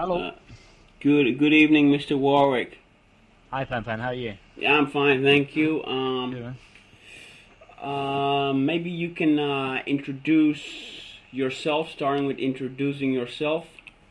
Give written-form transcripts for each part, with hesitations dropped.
Hello. Good evening, Mr. Warwick. Hi, Pan Pan. How are you? Yeah, I'm fine, thank you. Good, man. Maybe you can introduce yourself, starting with introducing yourself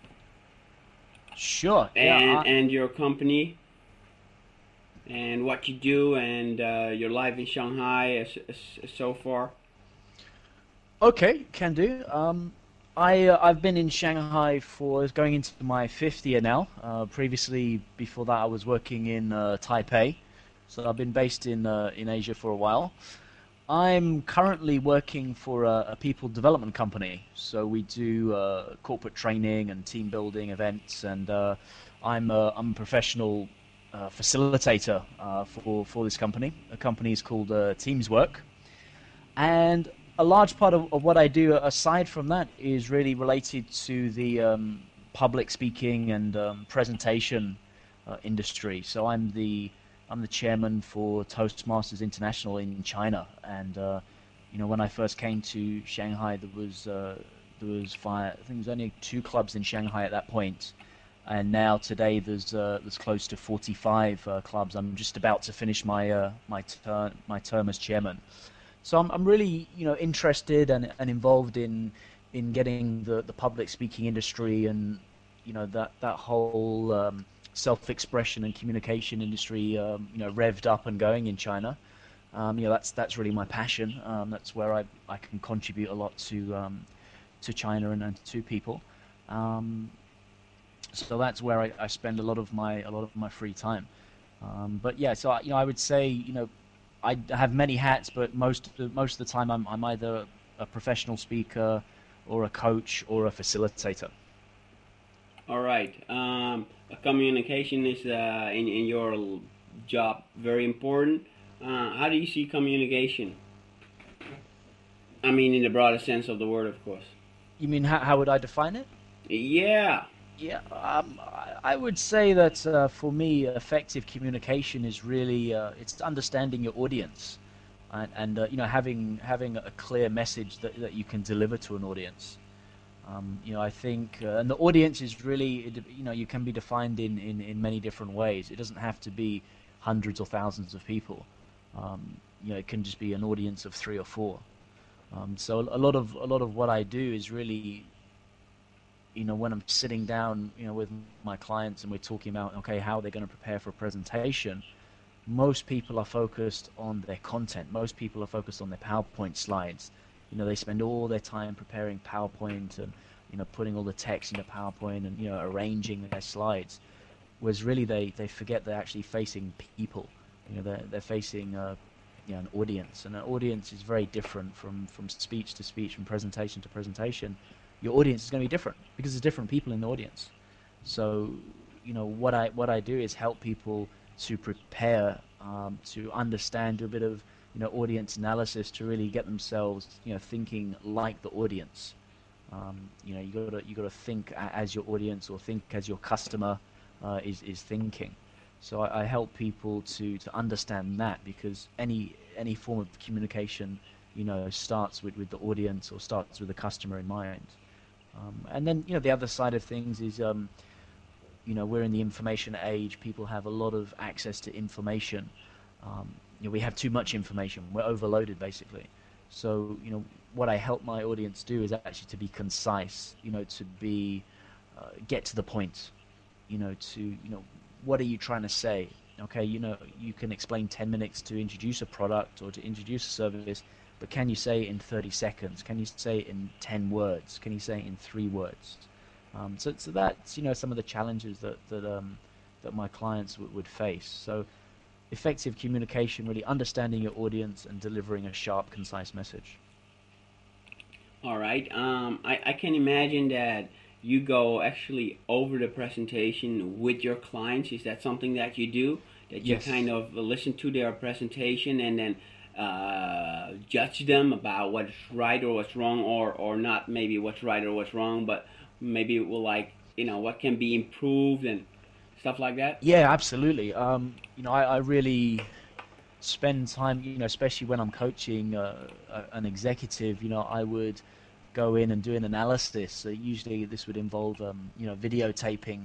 Sure. and your company and what you do and your life in Shanghai so far. Okay, can do. I've been in Shanghai for going into my fifth year now. Previously, before that, I was working in Taipei, so I've been based in Asia for a while. I'm currently working for a people development company, so we do corporate training and team building events, and I'm a professional facilitator for this company. The company is called Teamswork, and a large part of what I do aside from that is really related to the public speaking and presentation industry. So I'm the chairman for Toastmasters International in China, and when I first came to Shanghai, there was I think there was only 2 clubs in Shanghai at that point, and now today there's close to 45 clubs. I'm just about to finish my term as chairman. So I'm really interested and involved in getting the public speaking industry and that whole self-expression and communication industry revved up and going in China. That's really my passion. That's where I can contribute a lot to China and to people. So that's where I spend a lot of my free time. But yeah, so I would say I have many hats, but most of the time I'm either a professional speaker or a coach or a facilitator. All right. Communication is in your job very important. How do you see communication? I mean, in the broader sense of the word, of course. You mean how would I define it? Yeah. Yeah, I would say that for me, effective communication is really it's understanding your audience, and having a clear message that you can deliver to an audience. I think, and the audience is really, you can be defined in many different ways. It doesn't have to be hundreds or thousands of people. It can just be an audience of 3 or 4. So a lot of what I do is really, when I'm sitting down, with my clients and we're talking about, okay, how they're going to prepare for a presentation, most people are focused on their content. Most people are focused on their PowerPoint slides. They spend all their time preparing PowerPoint and, putting all the text into PowerPoint and, arranging their slides. Whereas really they forget they're actually facing people. They're facing, an audience. And an audience is very different from speech to speech, from presentation to presentation. Your audience is going to be different because there's different people in the audience. So, what I do is help people to prepare, to understand, do a bit of audience analysis to really get themselves thinking like the audience. You got to think as your audience or think as your customer is thinking. So I help people to understand that, because any form of communication starts with the audience or starts with the customer in mind. And then the other side of things is we're in the information age. People have a lot of access to information. We have too much information. We're overloaded, basically. So what I help my audience do is actually to be concise. To be get to the point. What are you trying to say? Okay, you can explain 10 minutes to introduce a product or to introduce a service, but can you say it in 30 seconds? Can you say it in 10 words? Can you say it in 3 words? So that's some of the challenges that my clients would face. So effective communication, really understanding your audience and delivering a sharp, concise message. All right. I can imagine that you go actually over the presentation with your clients. Is that something that you do? That you Yes. kind of listen to their presentation and then judge them about what's right or what's wrong, or not maybe what's right or what's wrong, but maybe it will what can be improved and stuff like that? Yeah, absolutely. I really spend time, especially when I'm coaching an executive. I would go in and do an analysis. Usually this would involve videotaping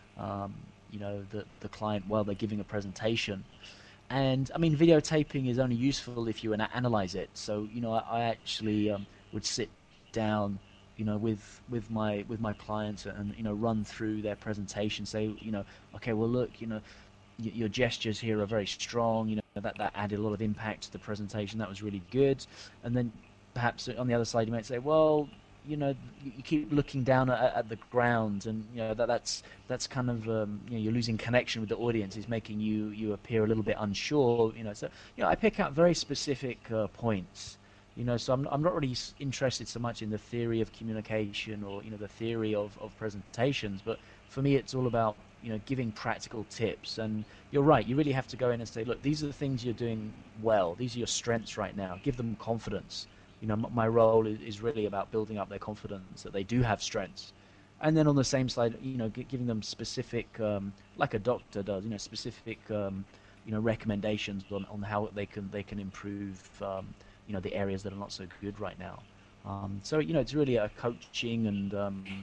the client while they're giving a presentation. And I mean, videotaping is only useful if you analyze it. So I actually would sit down with my clients and run through their presentation, say okay, well look, your gestures here are very strong, that added a lot of impact to the presentation, that was really good. And then perhaps on the other side you might say, well, you keep looking down at the ground, and that's kind of you're losing connection with the audience. It's making you appear a little bit unsure. So I pick out very specific points. So I'm not really interested so much in the theory of communication or the theory of presentations, but for me it's all about giving practical tips. And you're right, you really have to go in and say, look, these are the things you're doing well. These are your strengths right now. Give them confidence. My role is really about building up their confidence that they do have strengths. And then on the same side, giving them specific, like a doctor does, specific, recommendations on how they can improve, the areas that are not so good right now. So it's really a coaching and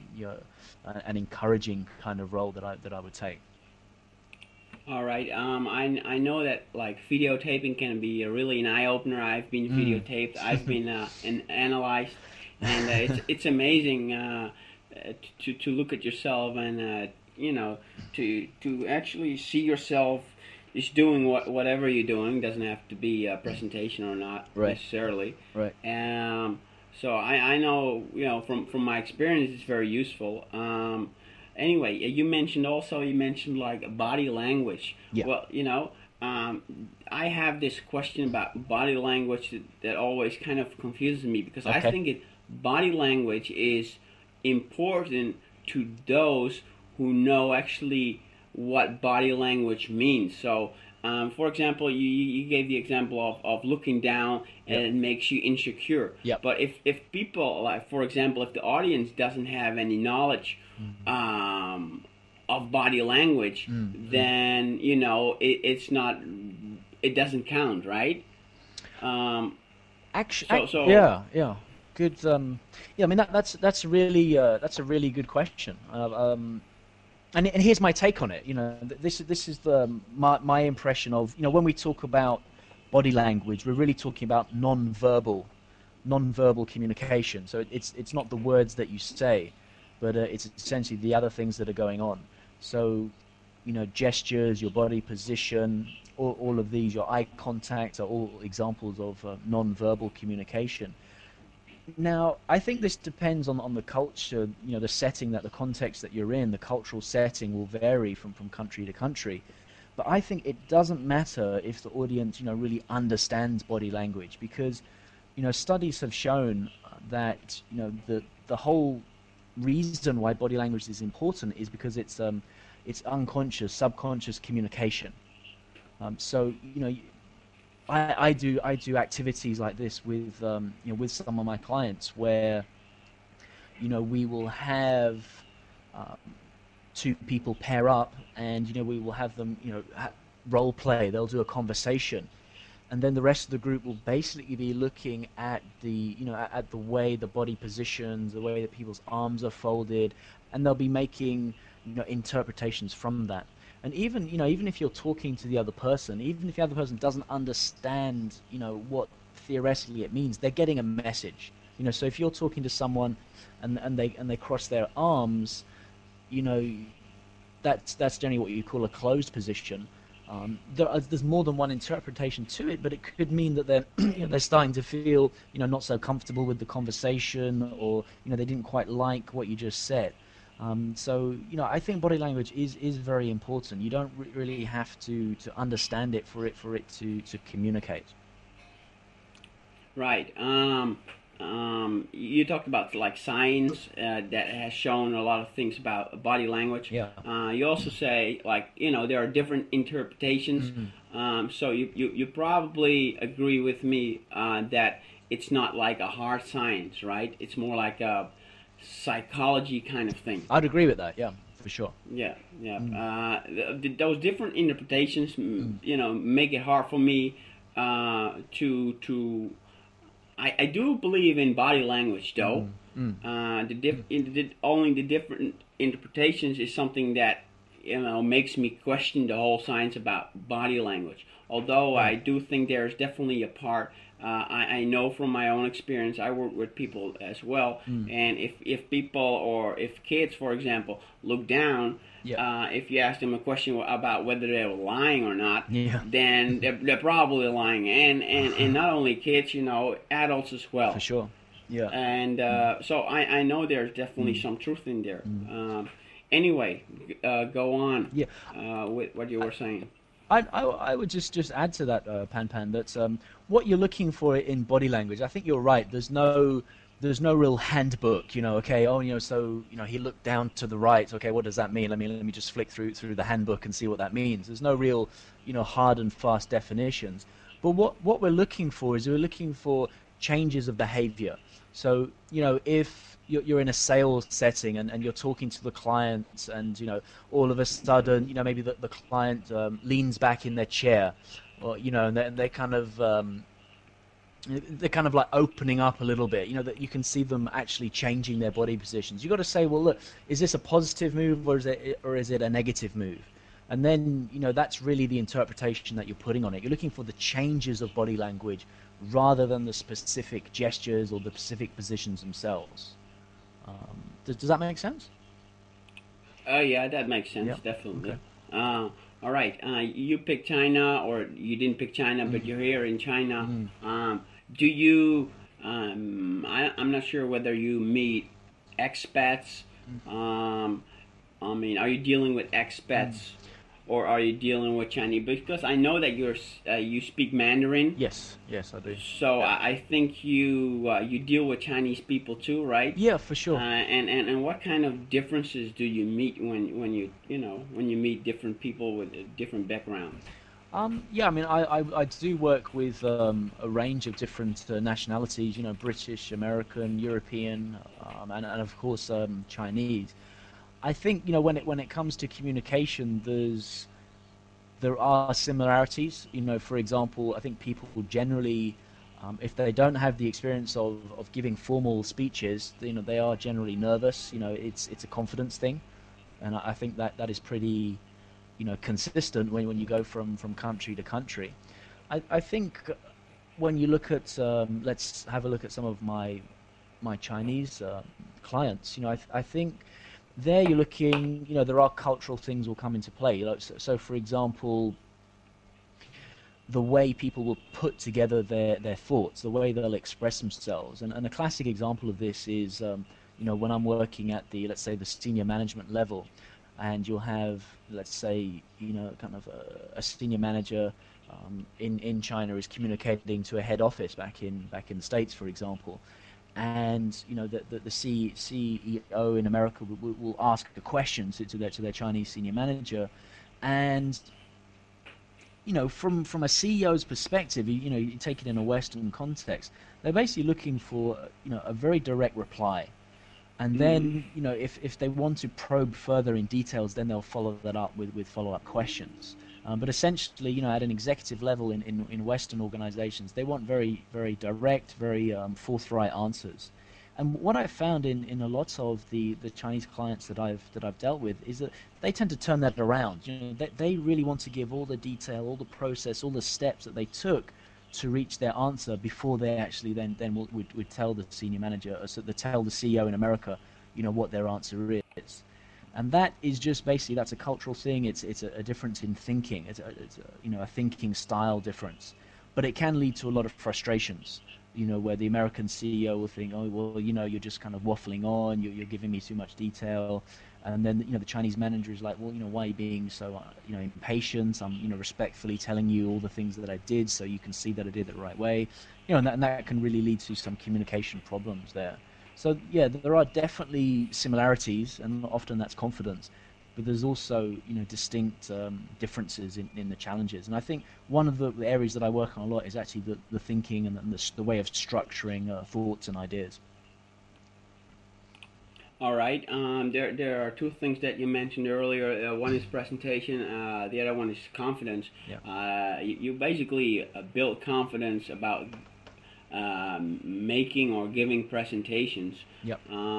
an encouraging kind of role that I would take. All right. I know that like videotaping can be really an eye opener. I've been videotaped. I've been analyzed, and it's amazing to look at yourself and to actually see yourself is doing whatever you're doing. Doesn't have to be a presentation or not necessarily. Right. So I know from my experience it's very useful. Anyway, you mentioned like body language. Yeah. Well, I have this question about body language that always kind of confuses me, because I think body language is important to those who know actually what body language means. So, for example, you gave the example of looking down and it makes you insecure. Yep. But if people, like for example, if the audience doesn't have any knowledge of body language, then it doesn't count, right? Yeah. Good. I mean that's really that's a really good question. And here's my take on it. This is my impression of when we talk about body language, we're really talking about non-verbal communication. So it's not the words that you say, but it's essentially the other things that are going on. So gestures, your body position, all of these, your eye contact are all examples of non-verbal communication. Now, I think this depends on the culture, the setting, the context that you're in. The cultural setting will vary from country to country. But I think it doesn't matter if the audience, really understands body language, because, studies have shown that, the whole reason why body language is important is because it's unconscious, subconscious communication. So, I do activities like this with with some of my clients where we will have two people pair up, and we will have them role play. They'll do a conversation, and then the rest of the group will basically be looking at the at the way the body positions, the way that people's arms are folded, and they'll be making interpretations from that. And even even if you're talking to the other person, even if the other person doesn't understand what theoretically it means, they're getting a message. So if you're talking to someone and they cross their arms, that's generally what you call a closed position. There's more than one interpretation to it, but it could mean that they're they're starting to feel not so comfortable with the conversation, or they didn't quite like what you just said. So I think body language is very important. You don't really have to understand it for it to communicate. Right. You talked about like science that has shown a lot of things about body language. Yeah. You also say like there are different interpretations. Mm-hmm. So you probably agree with me that it's not like a hard science, right? It's more like a psychology kind of thing. I'd agree with that. Yeah, for sure. Yeah. Those different interpretations, make it hard for me to. I do believe in body language, though. Mm. Only the different interpretations is something that makes me question the whole science about body language. Although I do think there's definitely a part. I know from my own experience, I work with people as well, and if people or if kids, for example, look down, if you ask them a question about whether they were lying or not, then they're probably lying, and not only kids, adults as well. For sure. Yeah. And so I know there's definitely some truth in there. Anyway, go on. Yeah. With what you were saying. I would just add to that, Pan, that what you're looking for in body language, I think you're right. There's no real handbook, okay, so he looked down to the right. Okay, what does that mean? Let me just flick through the handbook and see what that means. There's no real, hard and fast definitions. But what we're looking for is we're looking for changes of behavior. So, if you're in a sales setting and you're talking to the client and, all of a sudden, maybe the client leans back in their chair or, and they're kind of like opening up a little bit, that you can see them actually changing their body positions. You've got to say, well, look, is this a positive move or is it a negative move? And then, that's really the interpretation that you're putting on it. You're looking for the changes of body language rather than the specific gestures or the specific positions themselves. Does that make sense? Yeah, that makes sense, definitely. Okay. All right, you picked China, or you didn't pick China, but you're here in China. Do you, I'm not sure whether you meet expats. Are you dealing with expats? Or are you dealing with Chinese? Because I know that you speak Mandarin. Yes, I do. So I think you deal with Chinese people too, right? Yeah, for sure. And what kind of differences do you meet when you meet different people with different backgrounds? I do work with a range of different nationalities. British, American, European, and of course Chinese. I think when it comes to communication, there are similarities. For example, I think people generally, if they don't have the experience of giving formal speeches, they are generally nervous. It's a confidence thing, and I think that is pretty, consistent when you go from country to country. I think when you look at, let's have a look at some of my Chinese clients. I think. There you're looking, there are cultural things will come into play. So for example, the way people will put together their thoughts, the way they'll express themselves. And a classic example of this is, when I'm working at let's say the senior management level, and you'll have, let's say, kind of a senior manager in China is communicating to a head office back in the States, for example. And the CEO in America will ask a question to their Chinese senior manager, and from a CEO's perspective, you take it in a Western context, they're basically looking for a very direct reply, and then if they want to probe further in details, then they'll follow that up with follow-up questions. But essentially, at an executive level in Western organizations, they want very, very direct, very forthright answers. And what I've found in a lot of the Chinese clients that I've dealt with is that they tend to turn that around. They really want to give all the detail, all the process, all the steps that they took to reach their answer before they actually then would tell the senior manager, or so they tell the CEO in America, what their answer is. And that is just basically, that's a cultural thing. It's a difference in thinking. It's a thinking style difference, but it can lead to a lot of frustrations. Where the American CEO will think, oh well, you're just kind of waffling on. You're giving me too much detail, and then the Chinese manager is like, well, why are you being so impatient? I'm respectfully telling you all the things that I did, so you can see that I did it the right way. And that can really lead to some communication problems there. So yeah, there are definitely similarities, and often that's confidence, but there's also distinct differences in the challenges. And I think one of the areas that I work on a lot is actually the thinking and the way of structuring thoughts and ideas. All right. There are two things that you mentioned earlier. One is presentation. The other one is confidence. Yeah. You basically build confidence about making or giving presentations. Yep.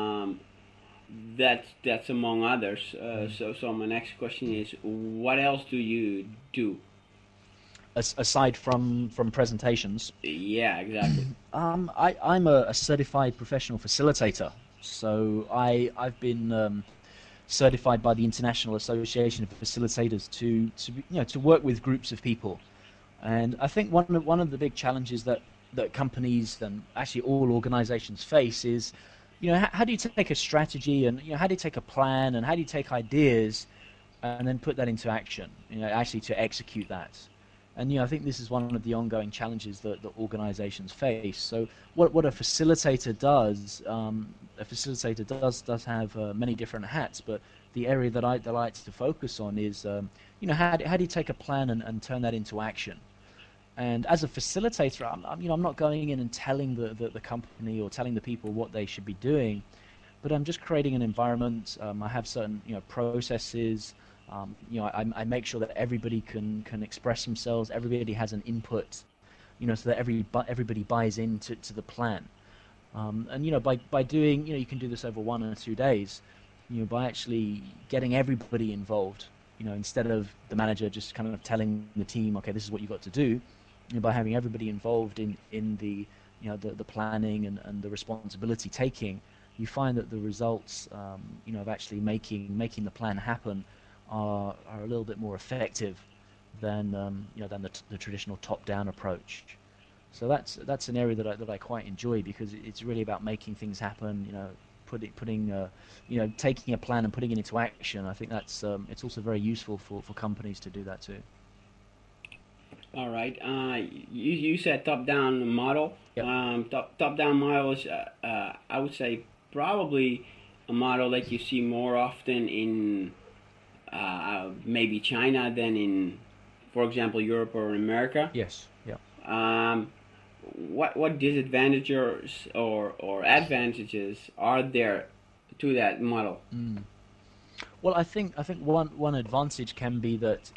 That's among others. So my next question is, what else do you do? Aside from presentations, Yeah, exactly. I'm a certified professional facilitator. So I've been certified by the International Association of Facilitators to work with groups of people. And I think one of the big challenges that companies and actually all organizations face is, how do you take a strategy, and how do you take a plan, and how do you take ideas and then put that into action, actually to execute that. And I think this is one of the ongoing challenges that organizations face. So what a facilitator does, does have many different hats, but the area that I like to focus on is, how do you take a plan and turn that into action? And as a facilitator, I'm not going in and telling the company or telling the people what they should be doing, but I'm just creating an environment. I have certain processes. I make sure that everybody can express themselves. Everybody has an input, so that everybody buys into the plan. And by doing, you can do this over 1 or 2 days. By actually getting everybody involved. Instead of the manager just kind of telling the team, okay, this is what you've got to do. By having everybody involved in the the planning and the responsibility taking, you find that the results of actually making the plan happen are a little bit more effective than than the traditional top-down approach. So that's an area that I quite enjoy, because it's really about making things happen. Putting taking a plan and putting it into action. I think that's it's also very useful for companies to do that too. All right. You said top-down model. Yep. Top-down model is, I would say, probably a model that you see more often in maybe China than in, for example, Europe or America. Yes. Yeah. What disadvantages or advantages are there to that model? Well, I think one advantage can be that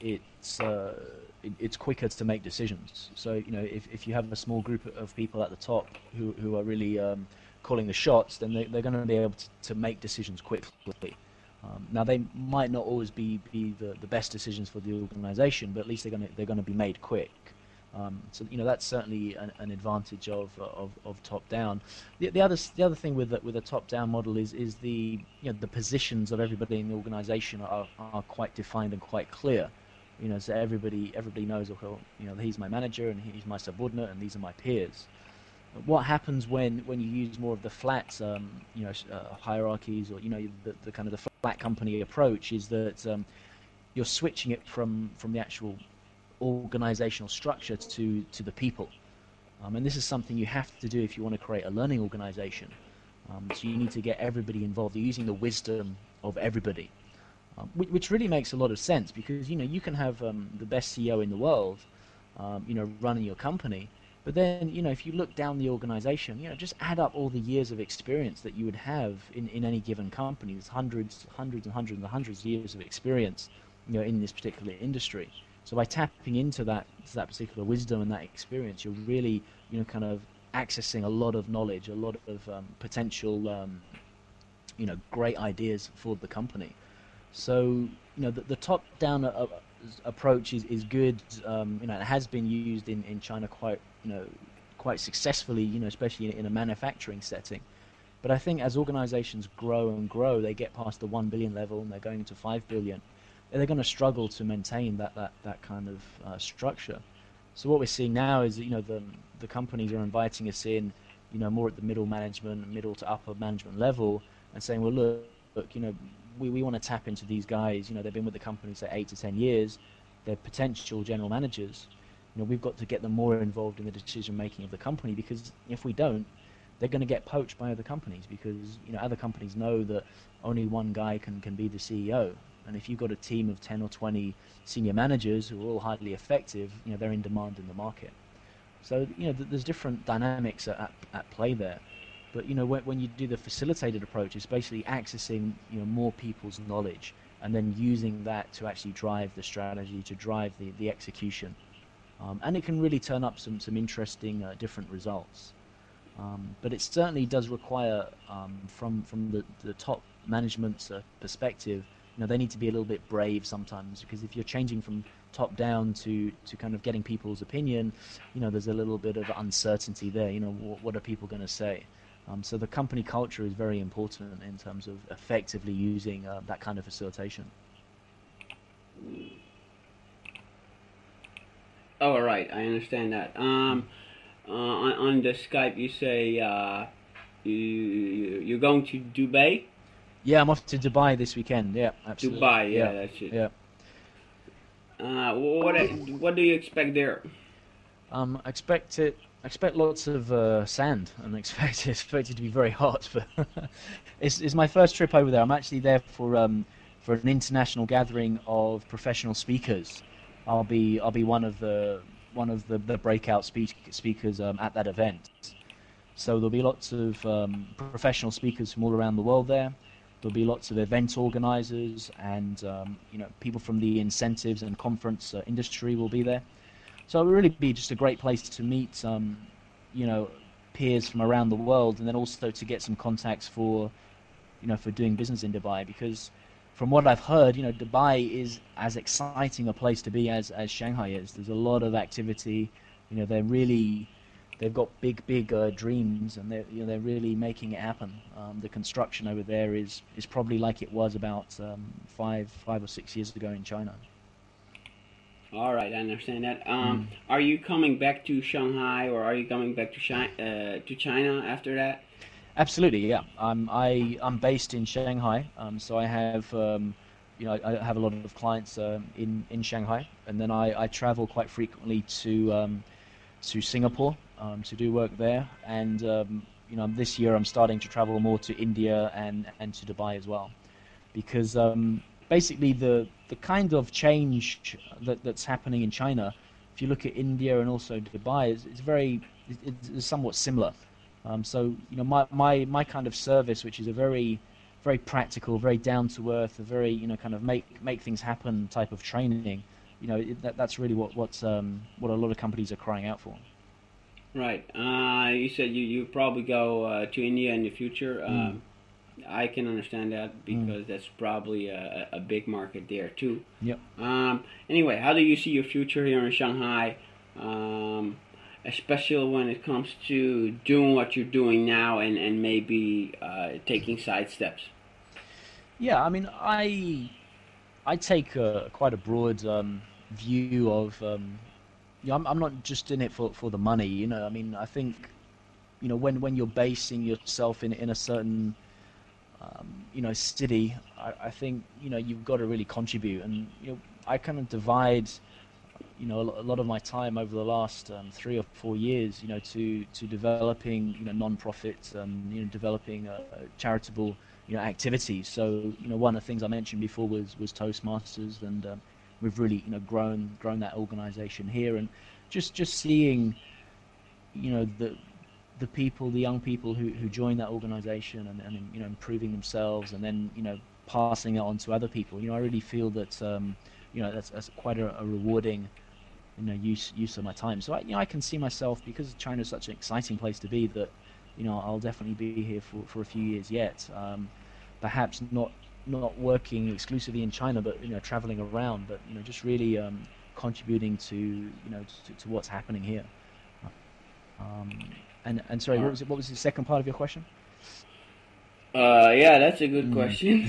it's quicker to make decisions. So if you have a small group of people at the top who are really calling the shots, then they're going to be able to make decisions quickly. Now they might not always be the best decisions for the organization, but at least they're going to be made quick. So that's certainly an advantage of top down. The other thing with a top down model is the the positions of everybody in the organization are quite defined and quite clear. So everybody knows, okay, he's my manager and he's my subordinate and these are my peers. What happens when you use more of the flat hierarchies, or the kind of the flat company approach, is that you're switching it from the actual organizational structure to the people, and this is something you have to do if you want to create a learning organization. So you need to get everybody involved. You're using the wisdom of everybody, which really makes a lot of sense, because you can have the best CEO in the world running your company, but then if you look down the organization, just add up all the years of experience that you would have in any given company. There's hundreds of years of experience in this particular industry. So by tapping into that particular wisdom and that experience, you're really kind of accessing a lot of knowledge, a lot of potential great ideas for the company. So the top-down approach is good. It has been used in China quite successfully, especially in a manufacturing setting. But I think as organizations grow and grow, they get past the 1 billion level and they're going to 5 billion. They're going to struggle to maintain that kind of structure. So what we're seeing now is that, the companies are inviting us in, more at the middle to upper management level, and saying, well, look, we want to tap into these guys. They've been with the company, say, 8 to 10 years. They're potential general managers. We've got to get them more involved in the decision making of the company, because if we don't, they're going to get poached by other companies, because other companies know that only one guy can be the CEO. And if you've got a team of 10 or 20 senior managers who are all highly effective, they're in demand in the market. So there's different dynamics at play there. But when you do the facilitated approach, it's basically accessing more people's knowledge and then using that to actually drive the strategy, to drive the execution. And it can really turn up some interesting different results. But it certainly does require, from the top management perspective, they need to be a little bit brave sometimes, because if you're changing from top down to kind of getting people's opinion, there's a little bit of uncertainty there. What are people going to say? So the company culture is very important in terms of effectively using that kind of facilitation. All right, I understand that. On the Skype, you say you're going to Dubai. Yeah, I'm off to Dubai this weekend. Yeah, absolutely. Dubai, yeah, that's it. Yeah. What do you expect there? I expect lots of sand, and expect it to be very hot. But it's my first trip over there. I'm actually there for an international gathering of professional speakers. I'll be one of the breakout speakers at that event. So there'll be lots of professional speakers from all around the world there. There'll be lots of event organizers and people from the incentives and conference industry will be there. So it will really be just a great place to meet peers from around the world, and then also to get some contacts for doing business in Dubai, because from what I've heard, Dubai is as exciting a place to be as Shanghai is. There's a lot of activity. They've got big dreams, and they're really making it happen. The construction over there is probably like it was about 5 or 6 years ago in China. All right, I understand that. Are you coming back to Shanghai, or are you coming back to China after that? Absolutely, yeah. I'm based in Shanghai, so I have I have a lot of clients in Shanghai, and then I travel quite frequently to Singapore to do work there, and this year I'm starting to travel more to India and to Dubai as well, because basically the kind of change that's happening in China, if you look at India and also Dubai, it's somewhat similar. So my kind of service, which is a very practical, very down to earth, a very kind of make things happen type of training, that's really what a lot of companies are crying out for. Right. You said you probably go to India in the future. I can understand that, because that's probably a big market there too. Yep. Anyway, how do you see your future here in Shanghai, especially when it comes to doing what you're doing now and maybe taking side steps? Yeah, I mean, I take quite a broad view of. I'm not just in it for the money. I mean, I think when you're basing yourself in a certain city, I think you've got to really contribute, and I kind of divide a lot of my time over the last 3 or 4 years to developing non-profits, developing charitable activities. So one of the things I mentioned before was Toastmasters, and we've really grown that organization here, and just seeing the people, the young people who join that organization and improving themselves, and then passing it on to other people. I really feel that that's quite a rewarding use of my time. So I can see myself, because China is such an exciting place to be, that I'll definitely be here for a few years yet. Perhaps not working exclusively in China, but traveling around, but just really contributing to what's happening here. And sorry, what was the second part of your question? Yeah, that's a good question.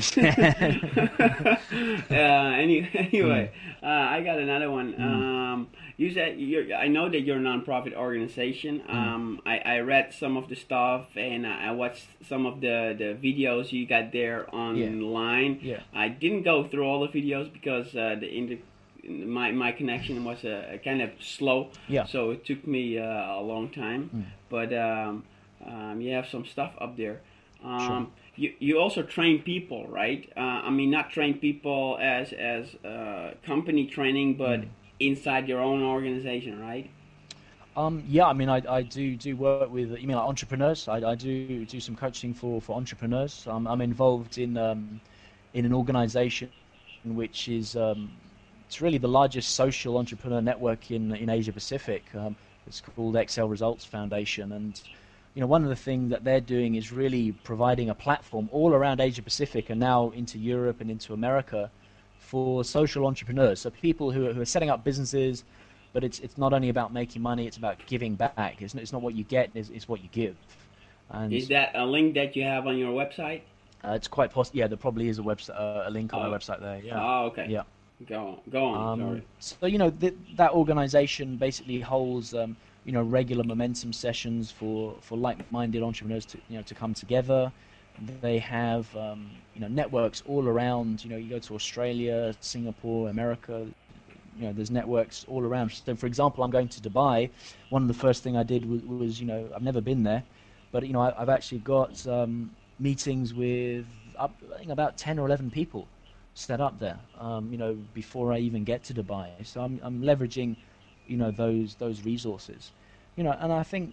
Anyway, I got another one. You said I know that you're a nonprofit organization. I read some of the stuff, and I watched some of the videos you got there online. Yeah. I didn't go through all the videos because my connection was kind of slow. Yeah. So it took me a long time. But you have some stuff up there. Sure. You also train people, right? I mean, not train people as company training, but inside your own organization, right? Yeah, I mean, I do work with, you mean like entrepreneurs? I do some coaching for entrepreneurs. I'm involved in an organization which is it's really the largest social entrepreneur network in Asia Pacific. It's called Excel Results Foundation, and one of the things that they're doing is really providing a platform all around Asia Pacific and now into Europe and into America for social entrepreneurs. So people who are setting up businesses, but it's not only about making money; it's about giving back. It's not what you get; it's what you give. And Is that a link that you have on your website? it's quite possible. Yeah, there probably is a website, a link on my Oh, website there. Yeah, oh, okay. yeah. Go on. Sorry. So that organization basically holds regular momentum sessions for like-minded entrepreneurs to come together. They have networks all around. You go to Australia, Singapore, America. There's networks all around. So, for example, I'm going to Dubai. One of the first thing I did was I've never been there, but I've actually got meetings with I think about 10 or 11 people set up there. Before I even get to Dubai. So I'm leveraging those resources. And I think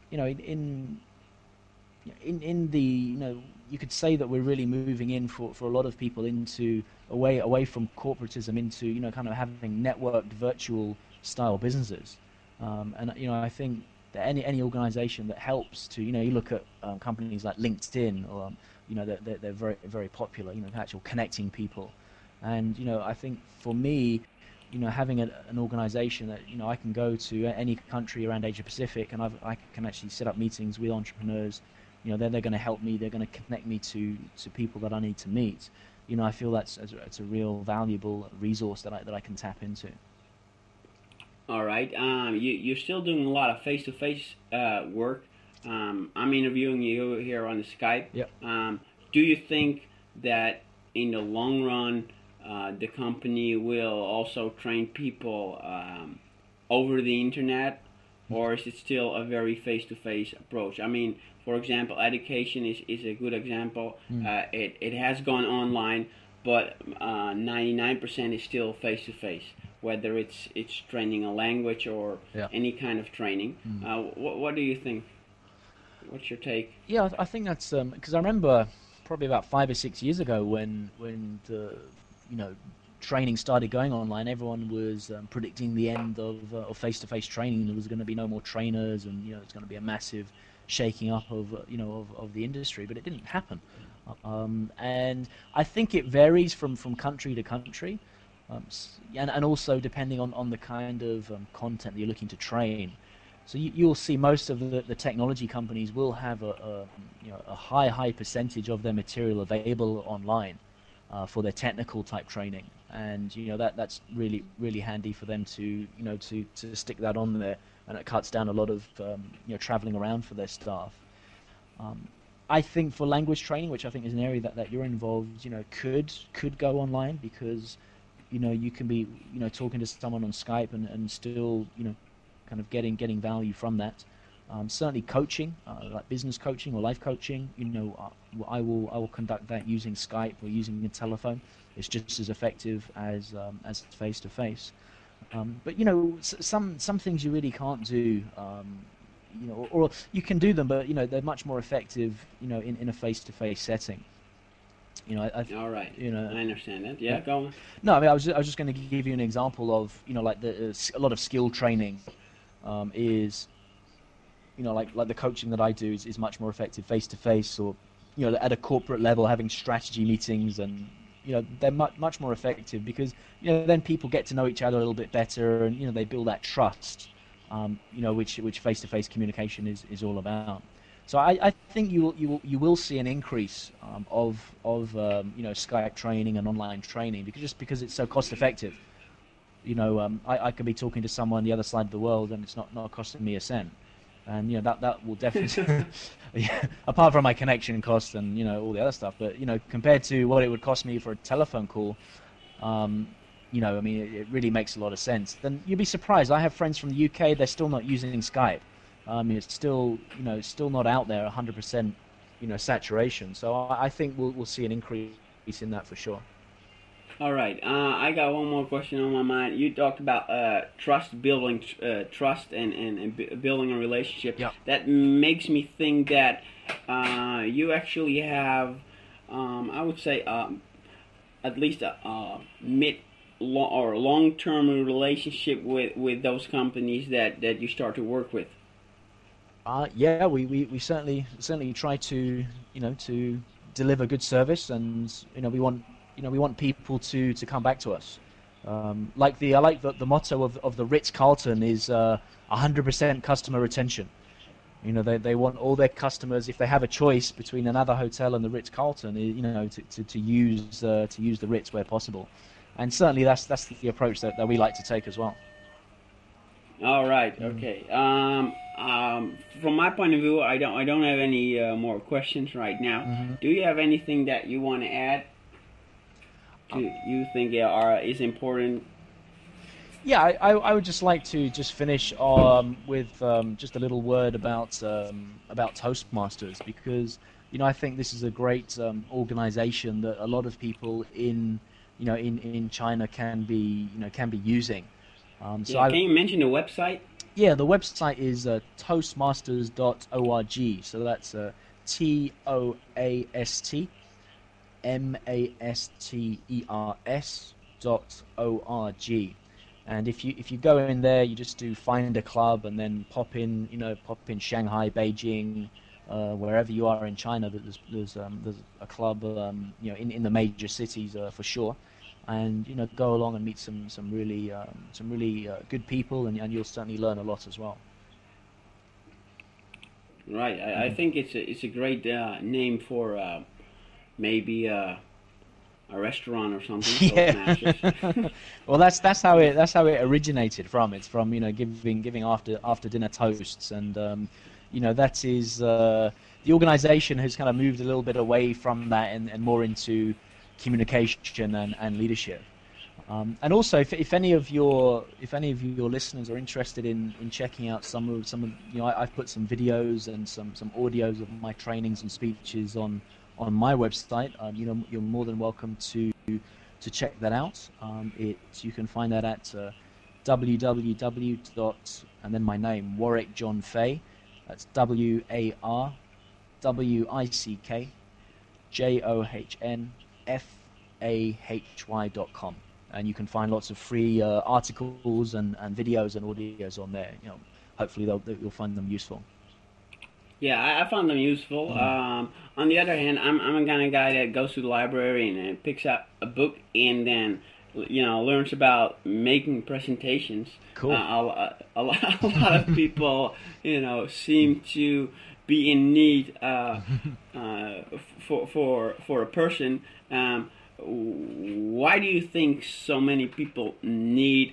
in the you could say that we're really moving in for a lot of people into away from corporatism into kind of having networked virtual style businesses, and I think that any organization that helps to you look at companies like LinkedIn or they're very very popular, actual connecting people. And I think for me, having an organization that I can go to any country around Asia Pacific, and I can actually set up meetings with entrepreneurs. They're going to help me. They're going to connect me to people that I need to meet. I feel it's a real valuable resource that I can tap into. All right. You're still doing a lot of face-to-face work. I'm interviewing you here on the Skype. Yep. Do you think that in the long run, the company will also train people over the internet, or is it still a very face-to-face approach? I mean, for example, education is a good example. It has gone online, but 99% is still face-to-face, whether it's training a language or any kind of training. What do you think? What's your take? Yeah, I think that's because I remember probably about 5 or 6 years ago when the training started going online, everyone was predicting the end of face-to-face training. There was going to be no more trainers, and it's going to be a massive shaking up of the industry. But it didn't happen, and I think it varies from country to country, and also depending on the kind of content that you're looking to train. So you'll see most of the technology companies will have a high percentage of their material available online for their technical type training, and that's really really handy for them to to stick that on there, and it cuts down a lot of traveling around for their staff. I think for language training, which I think is an area that you're involved, could go online, because you can be talking to someone on Skype and still kind of getting value from that. Certainly coaching, like business coaching or life coaching, I will conduct that using Skype or using a telephone. It's just as effective as face to face. But some things you really can't do, or you can do them, but they're much more effective, in a face to face setting. All right. I understand that. Yeah, go on. No, I mean, I was just going to give you an example of like a lot of skill training is. Like the coaching that I do is much more effective face to face, or at a corporate level, having strategy meetings, and they're much more effective because then people get to know each other a little bit better, and they build that trust, which face to face communication is all about. So I think you will see an increase of Skype training and online training because it's so cost effective. I could be talking to someone the other side of the world, and it's not costing me a cent. And that will definitely, apart from my connection costs and all the other stuff, but compared to what it would cost me for a telephone call, I mean it really makes a lot of sense. Then you'd be surprised. I have friends from the UK; they're still not using Skype. It's still still not out there 100% saturation. So I think we'll see an increase in that for sure. All right. I got one more question on my mind. You talked about building trust and building a relationship. Yeah. That makes me think that you actually have, I would say, at least a long-term relationship with those companies that you start to work with. Yeah, we certainly try to to deliver good service, and we want people to come back to us. I like the motto of the Ritz Carlton is 100% customer retention. They want all their customers, if they have a choice between another hotel and the Ritz Carlton, to use the Ritz where possible, and certainly that's the approach that we like to take as well. All right. Okay. From my point of view, I don't have any more questions right now. Mm-hmm. Do you have anything that you want to add? You think is important? Yeah, I would just like to just finish with just a little word about Toastmasters, because I think this is a great organization that a lot of people in China can be using. Can you mention the website? Yeah, the website is toastmasters.org. So that's TOASTMASTERS.org. And if you go in there, you just do find a club and then pop in Shanghai, Beijing, wherever you are in China. There's a club in the major cities for sure. And go along and meet some really good people, and you'll certainly learn a lot as well. Right, I think it's a great name for maybe a restaurant or something. Yeah. Well, that's how it originated from. It's from giving after dinner toasts, and that is the organization has kind of moved a little bit away from that and more into communication and leadership. And also, if any of your listeners are interested in checking out some of I've put some videos and some audios of my trainings and speeches on my website. You're more than welcome to check that out. You can find that at www. and then my name, Warwick John Fay. That's WarwickJohnFahy.com, and you can find lots of free articles and videos and audios on there. Hopefully you'll find them useful. Yeah, I found them useful. On the other hand, I'm a kind of guy that goes to the library and picks up a book and then learns about making presentations. Cool. A lot of people seem to be in need for a person. Why do you think so many people need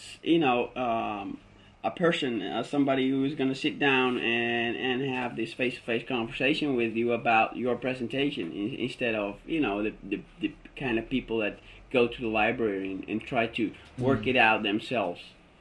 a person, somebody who is going to sit down and have this face-to-face conversation with you about your presentation instead of the kind of people that go to the library and try to work it out themselves?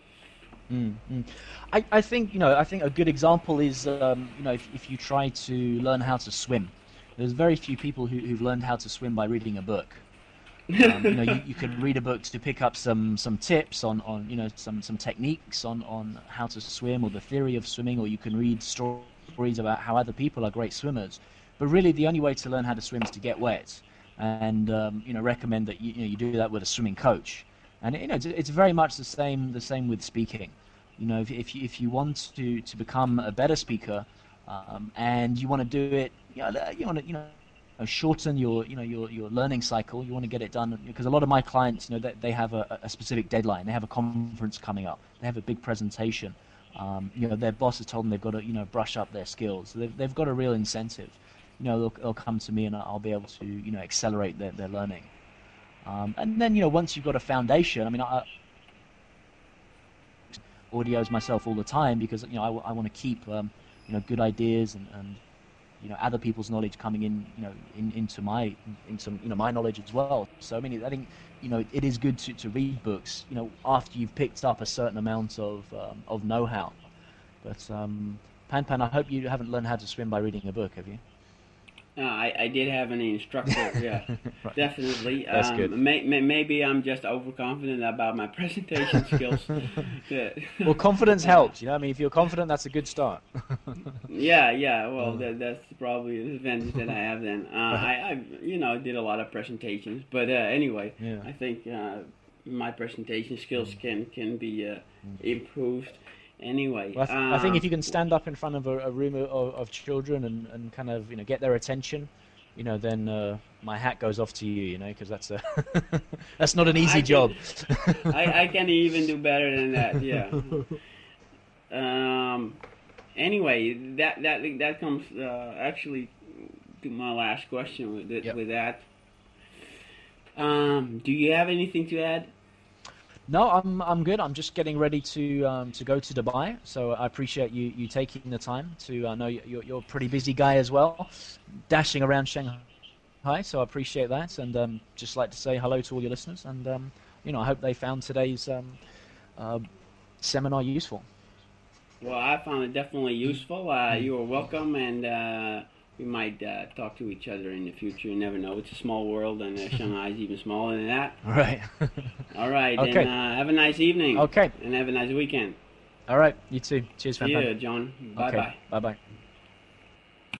I think a good example is if you try to learn how to swim, there's very few people who've learned how to swim by reading a book. You can read a book to pick up some tips on some techniques on how to swim or the theory of swimming, or you can read stories about how other people are great swimmers. But really, the only way to learn how to swim is to get wet, and recommend that you do that with a swimming coach. And it's very much the same with speaking. If you want to become a better speaker, and you want to do it, shorten your learning cycle. You want to get it done because a lot of my clients, they have a specific deadline. They have a conference coming up. They have a big presentation. Their boss has told them they've got to brush up their skills. So they've got a real incentive. They'll come to me and I'll be able to accelerate their learning. And then once you've got a foundation, I audios myself all the time because I want to keep good ideas and other people's knowledge coming into my knowledge as well. So I think it is good to read books after you've picked up a certain amount of know-how. But Pan, I hope you haven't learned how to swim by reading a book, have you? I did have an instructor, yeah, right. Definitely. That's good. Maybe I'm just overconfident about my presentation skills. Yeah. Well, confidence helps, if you're confident, that's a good start. Yeah. Well, that's probably the advantage that I have then. I did a lot of presentations, but anyway, I think my presentation skills can be improved. Anyway, Well, I think if you can stand up in front of a room of children and kind of get their attention, then my hat goes off to you, because that's a that's not an easy job. I can even do better than that. Yeah. Anyway, that comes actually to my last question with Yep. with that. Do you have anything to add? No, I'm good. I'm just getting ready to go to Dubai. So I appreciate you taking the time to. I know you're a pretty busy guy as well, dashing around Shanghai. So I appreciate that, and just like to say hello to all your listeners. And I hope they found today's seminar useful. Well, I found it definitely useful. You are welcome, and we might talk to each other in the future. You never know. It's a small world, and Shanghai is even smaller than that. All right. All right. Okay. Then have a nice evening. Okay. And have a nice weekend. All right. You too. Cheers, See Fantan. you, John. Bye-bye. Okay. Bye-bye.